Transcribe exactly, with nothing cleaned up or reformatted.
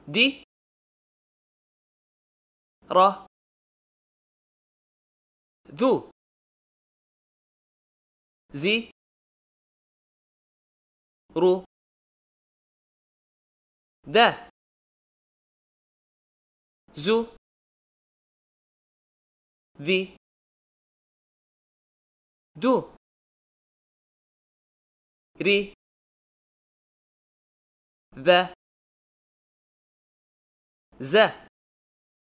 دي را ذو زي رو دا زو ذي دو ري ذا ذا